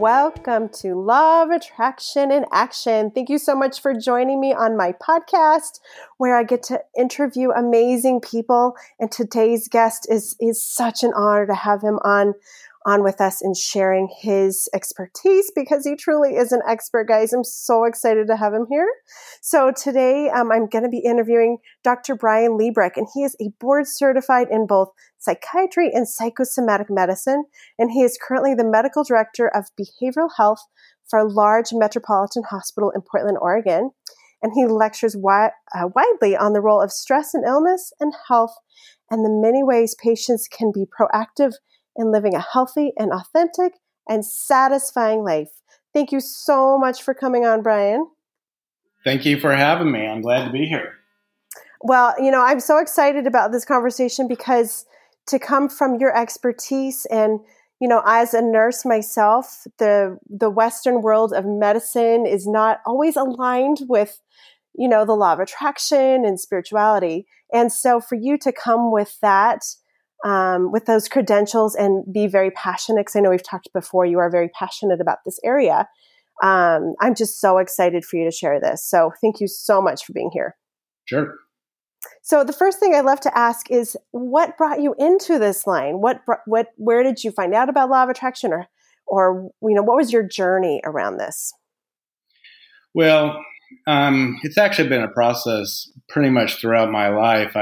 Welcome to Law of Attraction in Action. Thank you so much for joining me on my podcast where I get to interview amazing people. And today's guest is such an honor to have him on with us and sharing his expertise because he truly is an expert, guys. I'm so excited to have him here. So today I'm going to be interviewing Dr. Brian Liebrick, and he is a board certified in both psychiatry and psychosomatic medicine, and he is currently the medical director of behavioral health for a large metropolitan hospital in Portland, Oregon. And he lectures widely on the role of stress and illness and health and the many ways patients can be proactive in living a healthy and authentic and satisfying life. Thank you so much for coming on, Brian. Thank you for having me. I'm glad to be here. Well, I'm so excited about this conversation because to come from your expertise and, as a nurse myself, the Western world of medicine is not always aligned with, the law of attraction and spirituality. And so for you to come with that, with those credentials and be very passionate, because I know we've talked before, you are very passionate about this area. I'm just so excited for you to share this. So thank you so much for being here. Sure. So the first thing I'd love to ask is, what brought you into this line? Where did you find out about law of attraction, or what was your journey around this? Well, it's actually been a process pretty much throughout my life.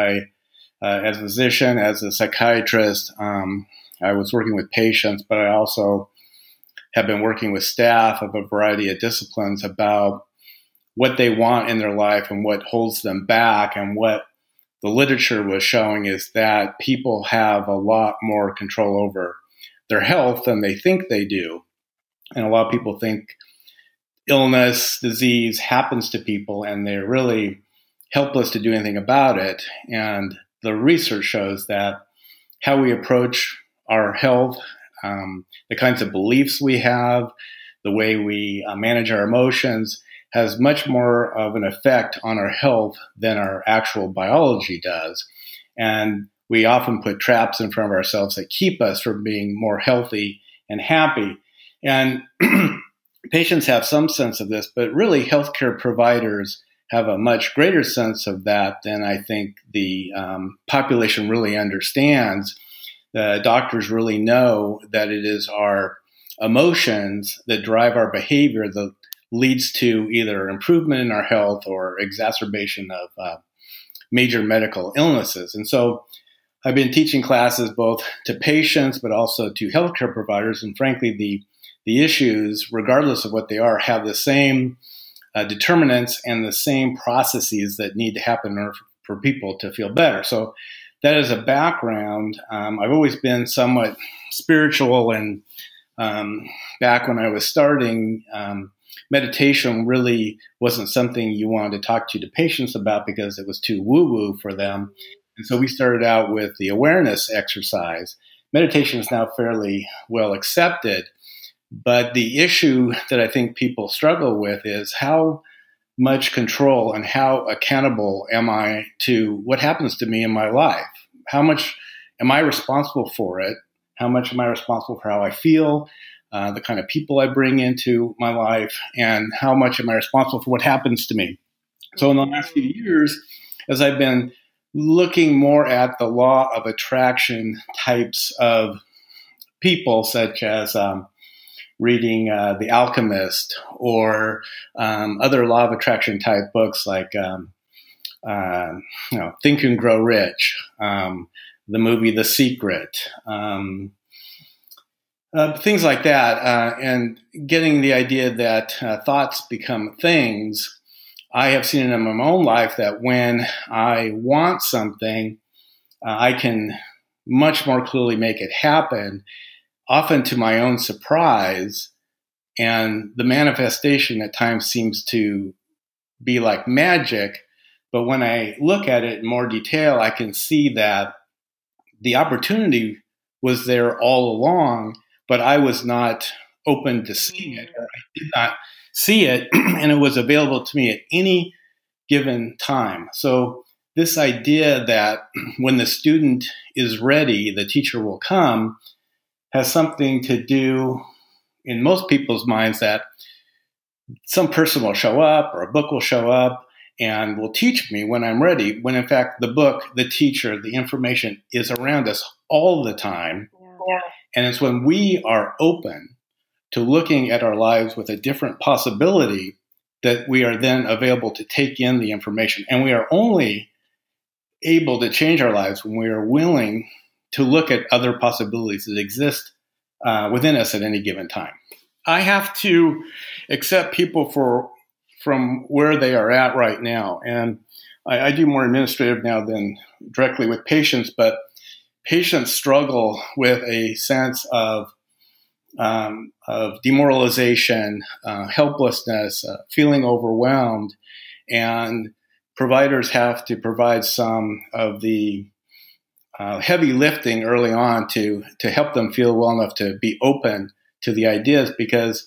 As a physician, as a psychiatrist, I was working with patients, but I also have been working with staff of a variety of disciplines about what they want in their life and what holds them back. And what the literature was showing is that people have a lot more control over their health than they think they do. And a lot of people think illness, disease happens to people, and they're really helpless to do anything about it. And the research shows that how we approach our health, the kinds of beliefs we have, the way we manage our emotions has much more of an effect on our health than our actual biology does. And we often put traps in front of ourselves that keep us from being more healthy and happy. And patients have some sense of this, but really healthcare providers have a much greater sense of that than I think the population really understands. The doctors really know that it is our emotions that drive our behavior that leads to either improvement in our health or exacerbation of major medical illnesses. And so I've been teaching classes both to patients but also to healthcare providers. And frankly, the issues, regardless of what they are, have the same determinants and the same processes that need to happen in order for people to feel better. So that is a background. I've always been somewhat spiritual, and back when I was starting, meditation really wasn't something you wanted to talk to the patients about because it was too woo-woo for them. And so we started out with the awareness exercise. Meditation is now fairly well accepted. But the issue that I think people struggle with is how much control and how accountable am I to what happens to me in my life? How much am I responsible for it? How much am I responsible for how I feel, the kind of people I bring into my life, and how much am I responsible for what happens to me? So in the last few years, as I've been looking more at the law of attraction types of people, such as reading The Alchemist or other law of attraction type books like Think and Grow Rich, the movie The Secret, things like that, and getting the idea that thoughts become things. I have seen in my own life that when I want something, I can much more clearly make it happen, often to my own surprise. And the manifestation at times seems to be like magic. But when I look at it in more detail, I can see that the opportunity was there all along, but I was not open to seeing it. Or I did not see it, and it was available to me at any given time. So this idea that when the student is ready, the teacher will come, has something to do in most people's minds that some person will show up or a book will show up and will teach me when I'm ready, when in fact the book, the teacher, the information is around us all the time. Yeah. And it's when we are open to looking at our lives with a different possibility that we are then available to take in the information. And we are only able to change our lives when we are willing to look at other possibilities that exist within us at any given time. I have to accept people from where they are at right now. And I do more administrative now than directly with patients, but patients struggle with a sense of demoralization, helplessness, feeling overwhelmed, and providers have to provide some of the heavy lifting early on to help them feel well enough to be open to the ideas, because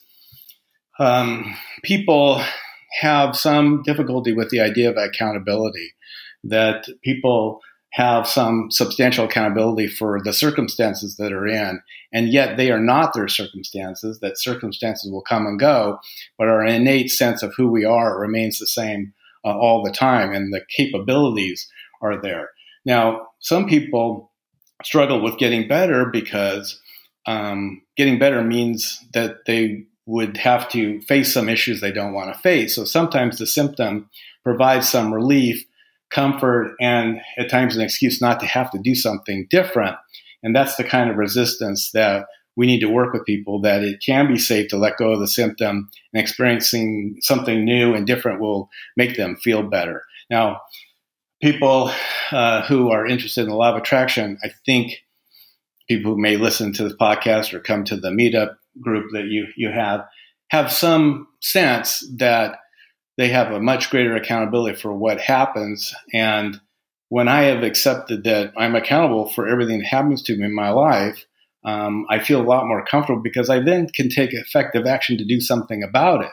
people have some difficulty with the idea of accountability, that people have some substantial accountability for the circumstances that are in, and yet they are not their circumstances, that circumstances will come and go, but our innate sense of who we are remains the same all the time, and the capabilities are there. Now, some people struggle with getting better because getting better means that they would have to face some issues they don't want to face. So sometimes the symptom provides some relief, comfort, and at times an excuse not to have to do something different. And that's the kind of resistance that we need to work with people, that it can be safe to let go of the symptom, and experiencing something new and different will make them feel better. Now, people who are interested in the law of attraction, I think people who may listen to this podcast or come to the meetup group that you have some sense that they have a much greater accountability for what happens. And when I have accepted that I'm accountable for everything that happens to me in my life, I feel a lot more comfortable, because I then can take effective action to do something about it.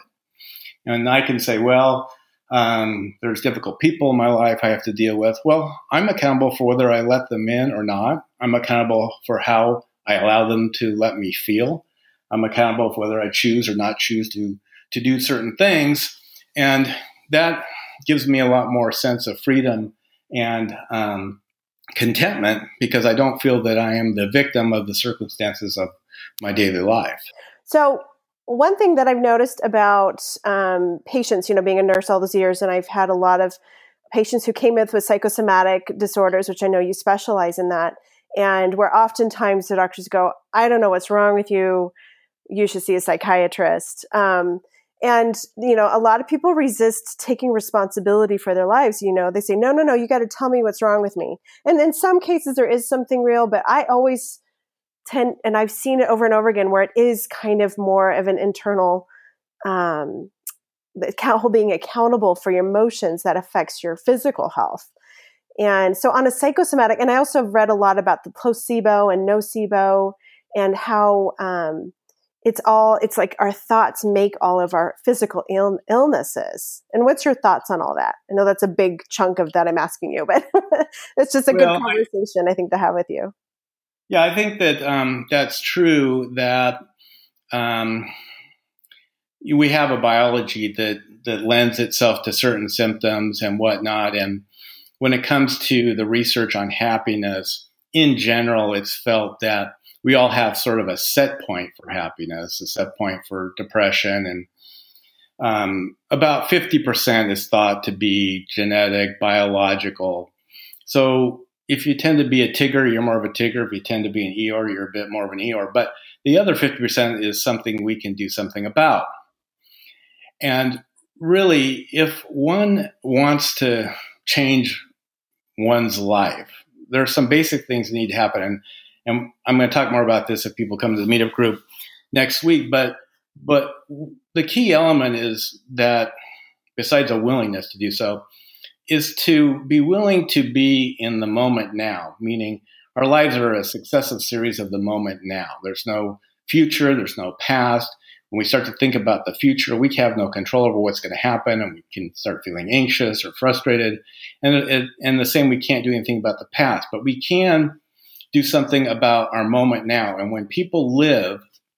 And I can say, well, there's difficult people in my life I have to deal with. Well, I'm accountable for whether I let them in or not. I'm accountable for how I allow them to let me feel. I'm accountable for whether I choose or not choose to do certain things. And that gives me a lot more sense of freedom and contentment, because I don't feel that I am the victim of the circumstances of my daily life. So one thing that I've noticed about patients, being a nurse all those years, and I've had a lot of patients who came in with psychosomatic disorders, which I know you specialize in that, and where oftentimes the doctors go, I don't know what's wrong with you. You should see a psychiatrist. And, a lot of people resist taking responsibility for their lives. They say, no, you got to tell me what's wrong with me. And in some cases there is something real, but I always tend, and I've seen it over and over again, where it is kind of more of an internal, being accountable for your emotions that affects your physical health. And so on a psychosomatic, and I also have read a lot about the placebo and nocebo, and how, it's like our thoughts make all of our physical illnesses. And what's your thoughts on all that? I know that's a big chunk of that I'm asking you, but it's just a good conversation, I think, to have with you. Yeah, I think that that's true, that we have a biology that lends itself to certain symptoms and whatnot. And when it comes to the research on happiness, in general, it's felt that we all have sort of a set point for happiness, a set point for depression. And about 50% is thought to be genetic, biological. So if you tend to be a Tigger, you're more of a Tigger. If you tend to be an Eeyore, you're a bit more of an Eeyore. But the other 50% is something we can do something about. And really, if one wants to change one's life, there are some basic things that need to happen. And I'm going to talk more about this if people come to the meetup group next week. But the key element is that, besides a willingness to do so, is to be willing to be in the moment now, meaning our lives are a successive series of the moment now. There's no future, there's no past. When we start to think about the future, we have no control over what's going to happen, and we can start feeling anxious or frustrated. And the same, we can't do anything about the past, but we can do something about our moment now. And when people live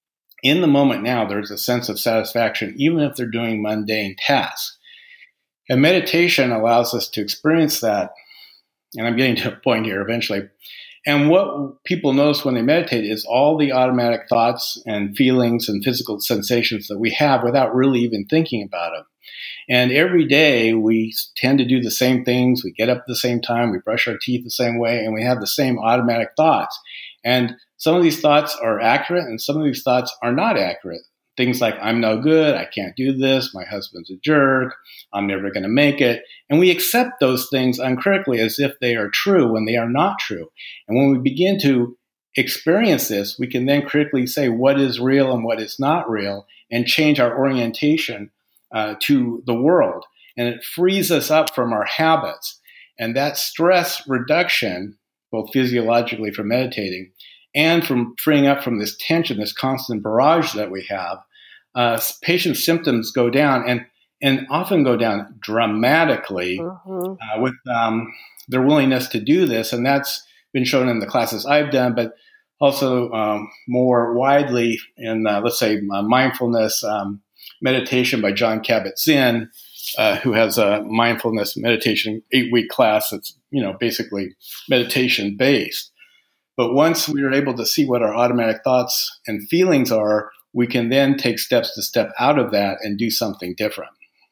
in the moment now, there's a sense of satisfaction, even if they're doing mundane tasks. And meditation allows us to experience that. And I'm getting to a point here eventually. And what people notice when they meditate is all the automatic thoughts and feelings and physical sensations that we have without really even thinking about them. And every day we tend to do the same things. We get up at the same time. We brush our teeth the same way, and we have the same automatic thoughts. And some of these thoughts are accurate, and some of these thoughts are not accurate. Things like, I'm no good, I can't do this, my husband's a jerk, I'm never going to make it. And we accept those things uncritically as if they are true when they are not true. And when we begin to experience this, we can then critically say what is real and what is not real and change our orientation to the world. And it frees us up from our habits. And that stress reduction, both physiologically from meditating and from freeing up from this tension, this constant barrage that we have, patients' symptoms go down and often go down dramatically with their willingness to do this. And that's been shown in the classes I've done, but also more widely in, let's say, mindfulness meditation by Jon Kabat-Zinn, who has a mindfulness meditation 8-week class that's, basically meditation based. But once we are able to see what our automatic thoughts and feelings are, we can then take steps to step out of that and do something different.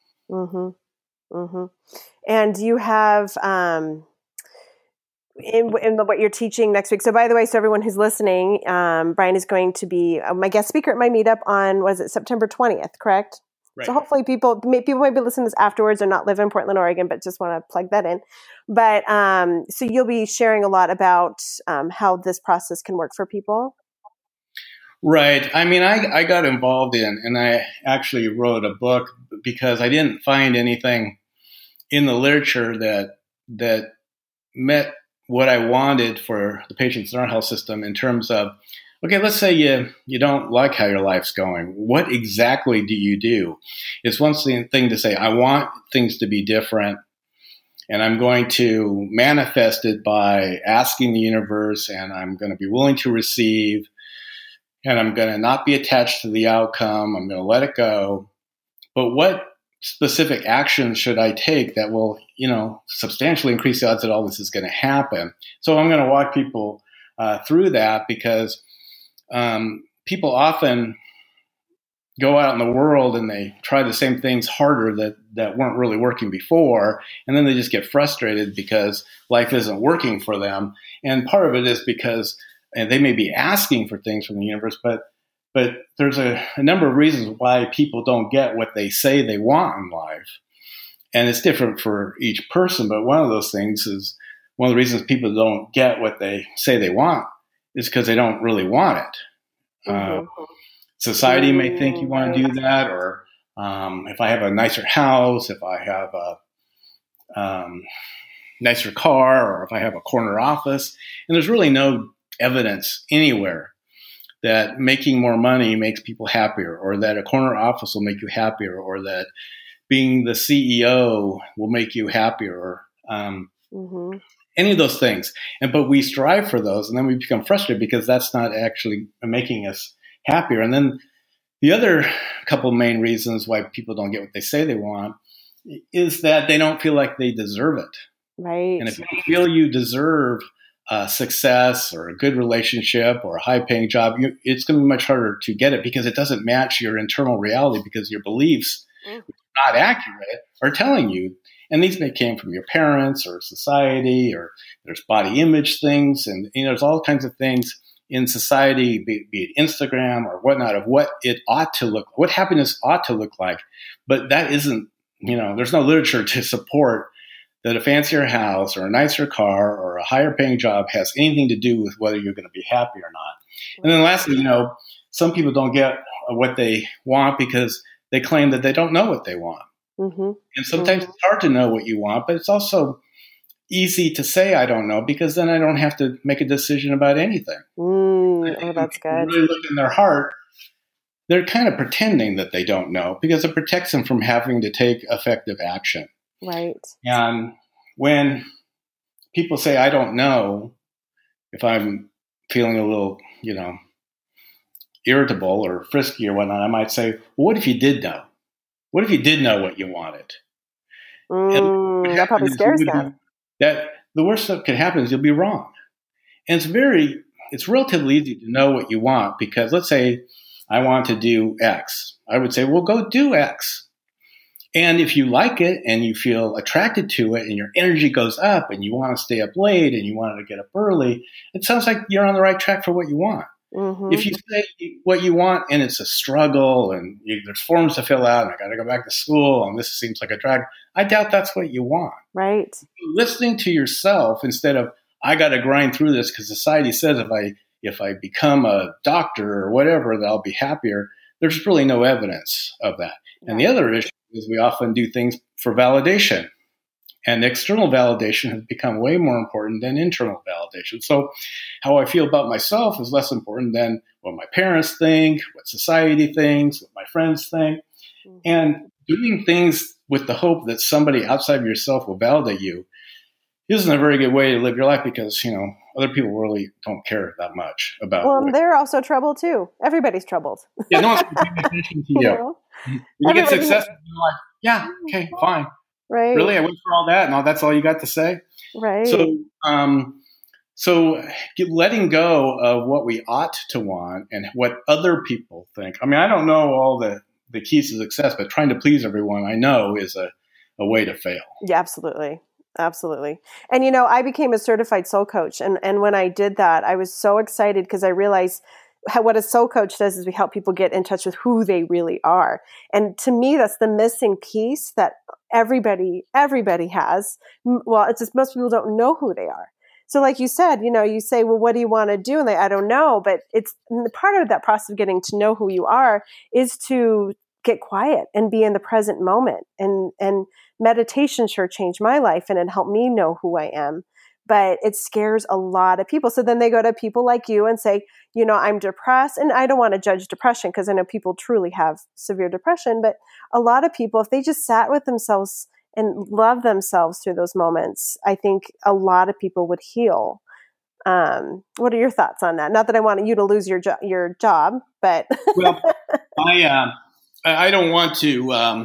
And you have in what you're teaching next week. So by the way, so everyone who's listening, Brian is going to be my guest speaker at my meetup on, September 20th, correct? Right. So hopefully people might be listening to this afterwards or not live in Portland, Oregon, but just want to plug that in. But so you'll be sharing a lot about how this process can work for people. Right. I mean, I got involved and I actually wrote a book because I didn't find anything in the literature that met what I wanted for the patients in our health system in terms of, okay, let's say you don't like how your life's going. What exactly do you do? It's one thing to say, I want things to be different, and I'm going to manifest it by asking the universe, and I'm going to be willing to receive, and I'm going to not be attached to the outcome. I'm going to let it go. But what specific actions should I take that will, substantially increase the odds that all this is going to happen? So I'm going to walk people through that because people often go out in the world and they try the same things harder that weren't really working before, and then they just get frustrated because life isn't working for them. And part of it is because they may be asking for things from the universe, but there's a number of reasons why people don't get what they say they want in life. And it's different for each person, but one of those things is one of the reasons people don't get what they say they want is because they don't really want it. Society may think you want to do that, or if I have a nicer house, if I have a nicer car, or if I have a corner office. And there's really no evidence anywhere that making more money makes people happier, or that a corner office will make you happier, or that being the CEO will make you happier, or any of those things. But we strive for those, and then we become frustrated because that's not actually making us happier. And then the other couple main reasons why people don't get what they say they want is that they don't feel like they deserve it. Right. And if you feel you deserve success or a good relationship or a high-paying job, it's going to be much harder to get it because it doesn't match your internal reality, because your beliefs, which are not accurate, are telling you. And these may came from your parents or society, or there's body image things, and there's all kinds of things in society, be it Instagram or whatnot, of what it ought to look, what happiness ought to look like. But that isn't, there's no literature to support that a fancier house or a nicer car or a higher paying job has anything to do with whether you're going to be happy or not. And then lastly, some people don't get what they want because they claim that they don't know what they want. And sometimes it's hard to know what you want, but it's also easy to say, I don't know, because then I don't have to make a decision about anything. That's good. Really look in their heart, they're kind of pretending that they don't know because it protects them from having to take effective action. Right. And when people say, I don't know, if I'm feeling a little, irritable or frisky or whatnot, I might say, well, what if you did know? What if you did know what you wanted? That probably scares them. That the worst that could happen is you'll be wrong. And it's relatively easy to know what you want, because let's say I want to do X. I would say, well, go do X. And if you like it and you feel attracted to it and your energy goes up and you want to stay up late and you want to get up early, it sounds like you're on the right track for what you want. Mm-hmm. If you say what you want and it's a struggle and there's forms to fill out and I got to go back to school and this seems like a drag, I doubt that's what you want. Right. Listening to yourself instead of, I got to grind through this because society says if I become a doctor or whatever, that I'll be happier. There's really no evidence of that. Yeah. And the other issue is we often do things for validation. And external validation has become way more important than internal validation. So how I feel about myself is less important than what my parents think, what society thinks, what my friends think. Mm-hmm. And doing things with the hope that somebody outside of yourself will validate you isn't a very good way to live your life, because, other people really don't care that much about. Well, they're also troubled too. Everybody's troubled. Yeah, no one's paying attention to you. When you get success, you're like, yeah, okay, fine. Right. Really, I went for all that, and that's all you got to say. Right. So letting go of what we ought to want and what other people think. I mean, I don't know all the keys to success, but trying to please everyone, I know, is a way to fail. Yeah, absolutely. Absolutely. And, I became a certified soul coach. And when I did that, I was so excited because I realized what a soul coach does is we help people get in touch with who they really are. And to me, that's the missing piece that everybody has. Well, it's just most people don't know who they are. So like you said, you say, well, what do you want to do? And I don't know, but it's part of that process of getting to know who you are is to get quiet and be in the present moment. And meditation sure changed my life and it helped me know who I am. But it scares a lot of people. So then they go to people like you and say, I'm depressed. And I don't want to judge depression because I know people truly have severe depression. But a lot of people, if they just sat with themselves and loved themselves through those moments, I think a lot of people would heal. What are your thoughts on that? Not that I want you to lose your job, but. Well, I don't want to.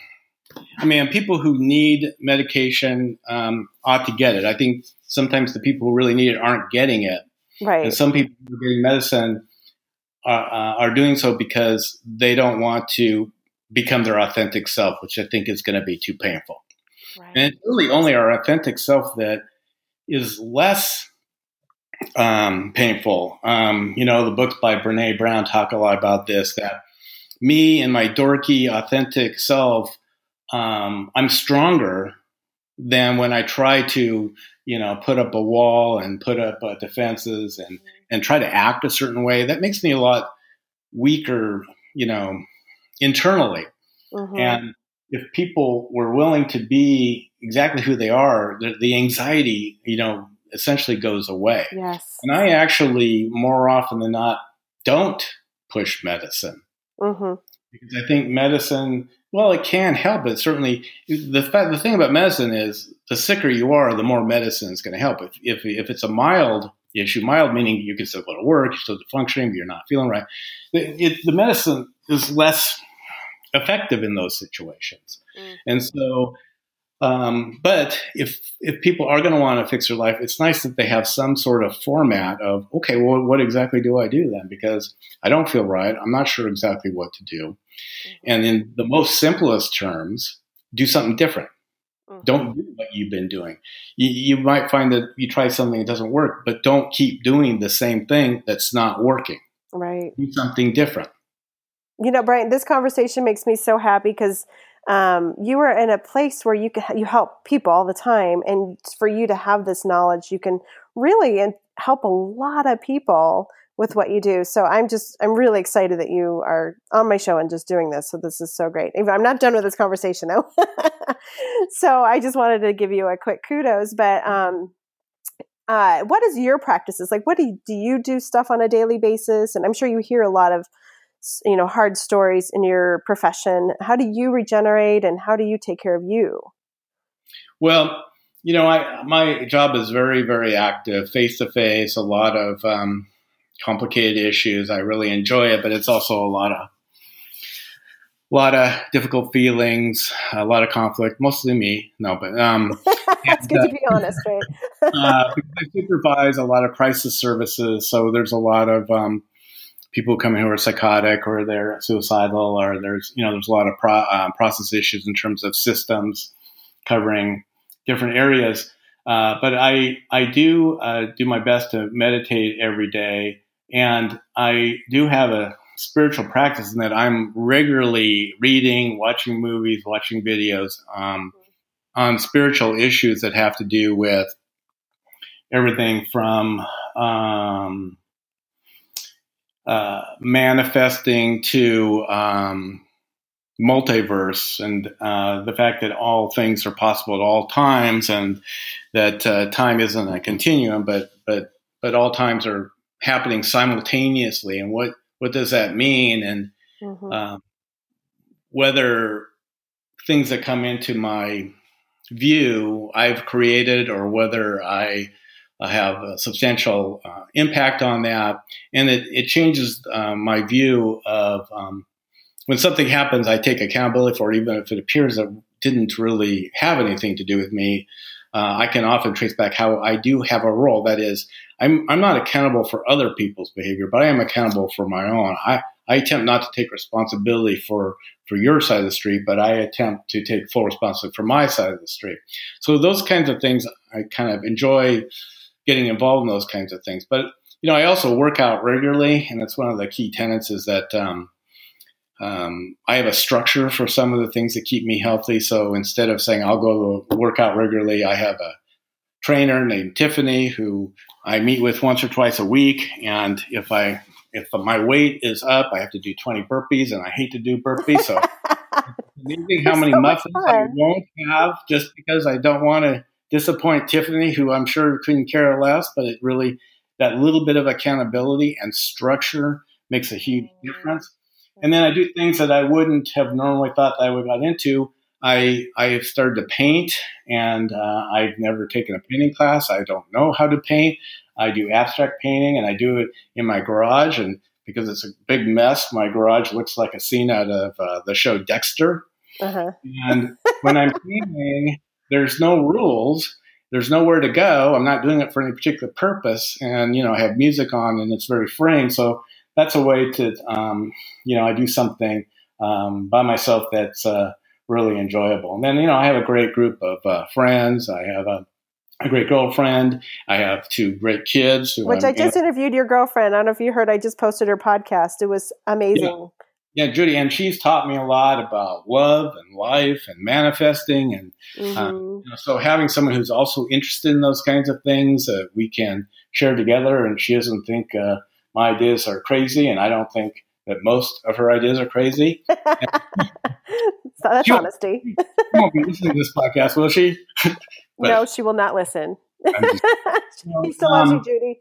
People who need medication ought to get it. I think sometimes the people who really need it aren't getting it. Right. And some people who are getting medicine are doing so because they don't want to become their authentic self, which I think is going to be too painful. Right. And it's really only our authentic self that is less painful. The books by Brene Brown talk a lot about this, that me and my dorky, authentic self, I'm stronger than when I try to, put up a wall and put up defenses and try to act a certain way. That makes me a lot weaker, internally. Mm-hmm. And if people were willing to be exactly who they are, the anxiety, essentially goes away. Yes. And I actually, more often than not, don't push medicine. Mm-hmm. Because I think medicine, well, it can help, but certainly the thing about medicine is the sicker you are, the more medicine is going to help. If it's a mild issue, mild meaning you can still go to work, you're still functioning, but you're not feeling right, the medicine is less effective in those situations. Mm-hmm. And so, but if people are going to want to fix their life, it's nice that they have some sort of format of, okay, well, what exactly do I do then? Because I don't feel right. I'm not sure exactly what to do. Mm-hmm. And in the most simplest terms, do something different. Mm-hmm. Don't do what you've been doing. You might find that you try something that doesn't work, but don't keep doing the same thing that's not working. Right. Do something different. Brian, this conversation makes me so happy because you are in a place where you help people all the time, and for you to have this knowledge, you can really help a lot of people with what you do. So I'm really excited that you are on my show and just doing this. So this is so great. I'm not done with this conversation though. So I just wanted to give you a quick kudos, but what is your practices? Like, what do you do stuff on a daily basis? And I'm sure you hear a lot of hard stories in your profession. How do you regenerate and how do you take care of you? Well, my job is very, very active, face to face, a lot of complicated issues. I really enjoy it, but it's also a lot of difficult feelings, a lot of conflict, mostly me. No, but it's good to be honest, right? because I supervise a lot of crisis services, so there's a lot of people coming who are psychotic or they're suicidal, or there's a lot of process issues in terms of systems covering different areas. But I do my best to meditate every day, and I do have a spiritual practice in that I'm regularly reading, watching movies, watching videos on spiritual issues that have to do with everything from manifesting to multiverse, and the fact that all things are possible at all times, and that time isn't a continuum, but all times are happening simultaneously. And what does that mean? And whether things that come into my view I've created, or whether I have a substantial impact on that. And it changes my view of when something happens, I take accountability for it, even if it appears that it didn't really have anything to do with me. I can often trace back how I do have a role. That is, I'm not accountable for other people's behavior, but I am accountable for my own. I attempt not to take responsibility for your side of the street, but I attempt to take full responsibility for my side of the street. So those kinds of things, I kind of enjoy getting involved in those kinds of things. But, I also work out regularly, and that's one of the key tenets is that I have a structure for some of the things that keep me healthy. So instead of saying I'll go work out regularly, I have a trainer named Tiffany who I meet with once or twice a week. And if my weight is up, I have to do 20 burpees, and I hate to do burpees. So it's amazing how many muffins I won't have just because I don't want to disappoint Tiffany, who I'm sure couldn't care less. But it really, that little bit of accountability and structure makes a huge difference. And then I do things that I wouldn't have normally thought that I would got into. I have started to paint, and I've never taken a painting class. I don't know how to paint. I do abstract painting, and I do it in my garage. And because it's a big mess, my garage looks like a scene out of the show Dexter. And when I'm painting, there's no rules. There's nowhere to go. I'm not doing it for any particular purpose. And, I have music on, and it's very freeing. So that's a way to, I do something by myself that's really enjoyable. And then, I have a great group of friends. I have a great girlfriend. I have two great kids. Which I just interviewed your girlfriend. I don't know if you heard, I just posted her podcast. It was amazing. Yeah, Judy. And she's taught me a lot about love and life and manifesting. And so having someone who's also interested in those kinds of things, we can share together, and she doesn't think my ideas are crazy, and I don't think that most of her ideas are crazy. So that's honesty. She won't be listening to this podcast, will she? No, she will not listen. She still loves you, Judy.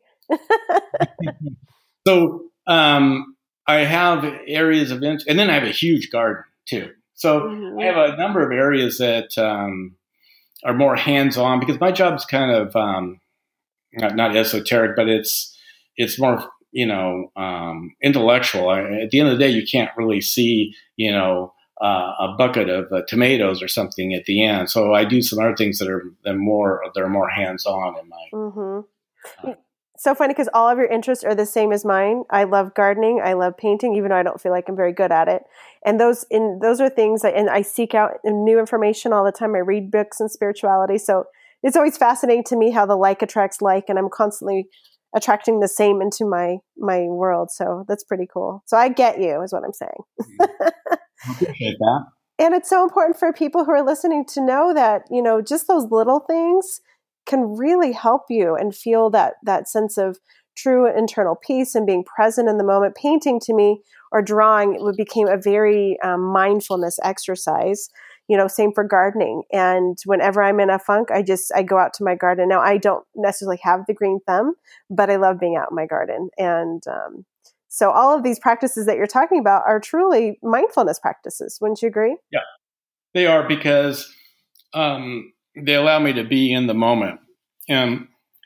So I have areas of interest, and then I have a huge garden too. So I have a number of areas that are more hands-on, because my job is kind of not esoteric, but it's more intellectual. At the end of the day, you can't really see a bucket of tomatoes or something at the end. So I do some other things that are more hands-on in my. So funny, because all of your interests are the same as mine. I love gardening. I love painting, even though I don't feel like I'm very good at it. And those are things and I seek out new information all the time. I read books on spirituality. So it's always fascinating to me how the like attracts like, and I'm constantly attracting the same into my world. So that's pretty cool. So I get you, is what I'm saying. I appreciate that. And it's so important for people who are listening to know that, just those little things can really help you and feel that sense of true internal peace and being present in the moment. Painting to me, or drawing, became a very mindfulness exercise. Same for gardening. And whenever I'm in a funk, I go out to my garden. Now, I don't necessarily have the green thumb, but I love being out in my garden. And so all of these practices that you're talking about are truly mindfulness practices. Wouldn't you agree? Yeah, they are, because they allow me to be in the moment. And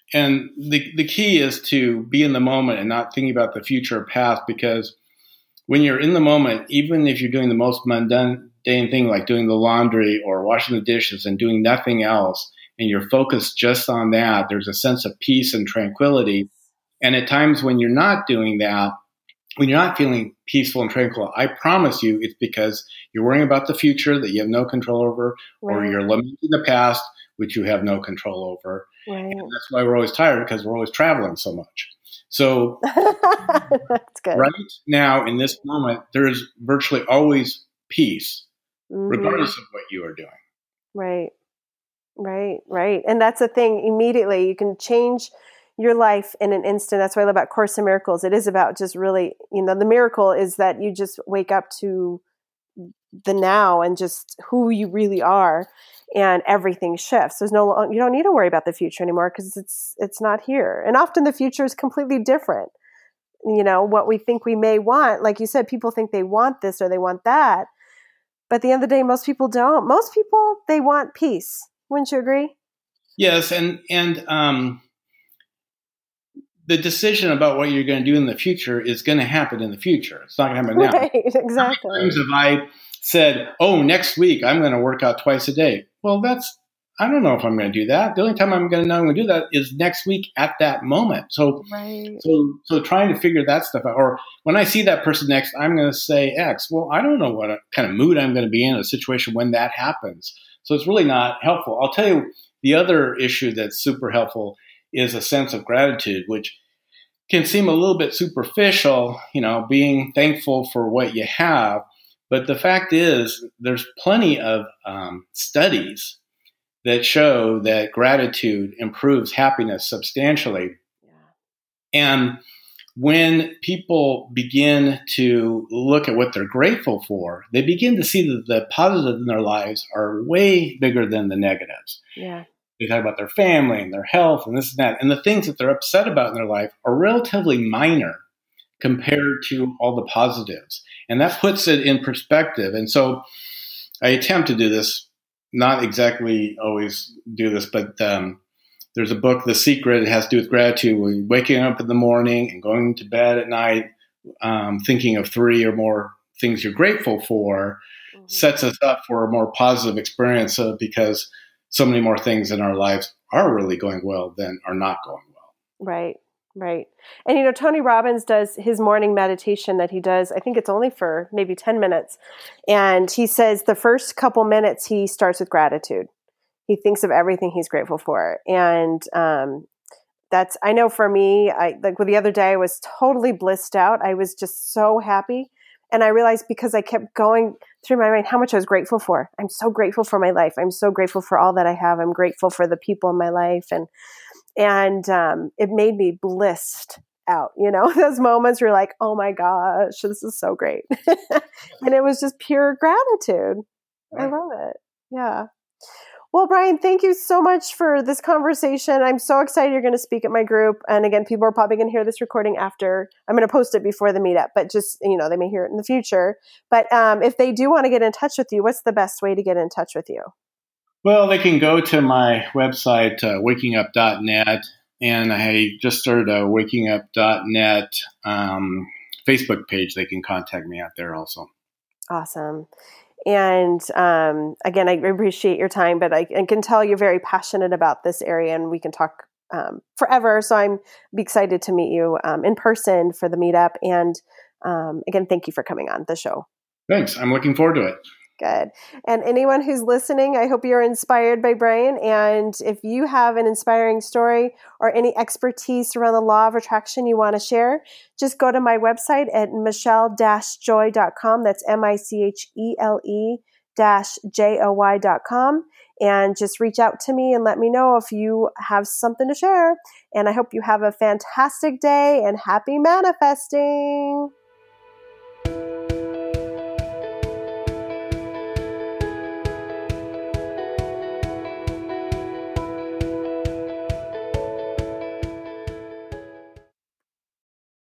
the key is to be in the moment and not thinking about the future or past, because when you're in the moment, even if you're doing the most mundane thing like doing the laundry or washing the dishes and doing nothing else, and you're focused just on that, there's a sense of peace and tranquility. And at times when you're not doing that, when you're not feeling peaceful and tranquil, I promise you it's because you're worrying about the future that you have no control over, or you're lamenting the past, which you have no control over. Right. And that's why we're always tired, because we're always traveling so much. So that's good. Right now, in this moment, there is virtually always peace, regardless of what you are doing. Right. And that's the thing. Immediately, you can change your life in an instant. That's what I love about Course in Miracles. It is about just really, the miracle is that you just wake up to the now and just who you really are, and everything shifts. You don't need to worry about the future anymore, because it's not here. And often the future is completely different. What we think we may want, like you said, people think they want this or they want that. But at the end of the day, most people don't. Most people, they want peace. Wouldn't you agree? Yes, and the decision about what you're going to do in the future is going to happen in the future. It's not going to happen now. Right, exactly. How many times have I said, "Oh, next week I'm going to work out twice a day"? Well, I don't know if I'm going to do that. The only time I'm going to know I'm going to do that is next week at that moment. So trying to figure that stuff out. Or when I see that person next, I'm going to say X. Well, I don't know what kind of mood I'm going to be in a situation when that happens. So it's really not helpful. I'll tell you the other issue that's super helpful is a sense of gratitude, which can seem a little bit superficial, being thankful for what you have. But the fact is, there's plenty of studies that show that gratitude improves happiness substantially. Yeah. And when people begin to look at what they're grateful for, they begin to see that the positives in their lives are way bigger than the negatives. Yeah. They talk about their family and their health and this and that. And the things that they're upset about in their life are relatively minor compared to all the positives. And that puts it in perspective. And so I attempt to do this, not exactly always do this, but there's a book, The Secret. It has to do with gratitude. When waking up in the morning and going to bed at night, thinking of 3 or more things you're grateful for, sets us up for a more positive experience because so many more things in our lives are really going well than are not going well. Right. And, Tony Robbins does his morning meditation that he does. I think it's only for maybe 10 minutes. And he says the first couple minutes, he starts with gratitude. He thinks of everything he's grateful for. And I know for me, the other day, I was totally blissed out. I was just so happy. And I realized, because I kept going through my mind how much I was grateful for. I'm so grateful for my life. I'm so grateful for all that I have. I'm grateful for the people in my life. And it made me blissed out. Those moments where you're like, oh my gosh, this is so great. And it was just pure gratitude. Right. I love it. Yeah. Well, Brian, thank you so much for this conversation. I'm so excited you're going to speak at my group. And again, people are probably going to hear this recording after. I'm going to post it before the meetup, but just, they may hear it in the future. But if they do want to get in touch with you, what's the best way to get in touch with you? Well, they can go to my website, wakingup.net, and I just started a wakingup.net Facebook page. They can contact me out there also. Awesome. And again, I appreciate your time, but I can tell you're very passionate about this area, and we can talk forever. So I'm excited to meet you in person for the meetup. And again, thank you for coming on the show. Thanks. I'm looking forward to it. Good. And anyone who's listening, I hope you're inspired by Brian. And if you have an inspiring story or any expertise around the law of attraction you want to share, just go to my website at michelle-joy.com. That's MICHELE-JOY.com. And just reach out to me and let me know if you have something to share. And I hope you have a fantastic day and happy manifesting.